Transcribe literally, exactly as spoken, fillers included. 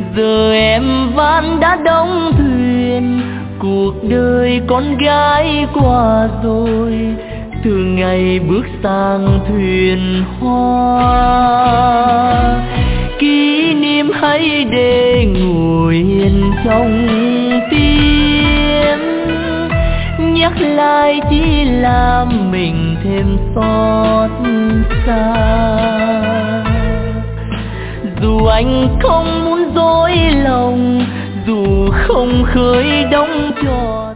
Giờ em ván đã đóng thuyền, cuộc đời con gái qua rồi, từ ngày bước sang thuyền hoa. Kỷ niệm hãy để ngồi yên trong tim, nhắc lại chỉ làm mình thêm xót xa. Dù anh không muốn dối lòng, dù không khơi đóng tròn,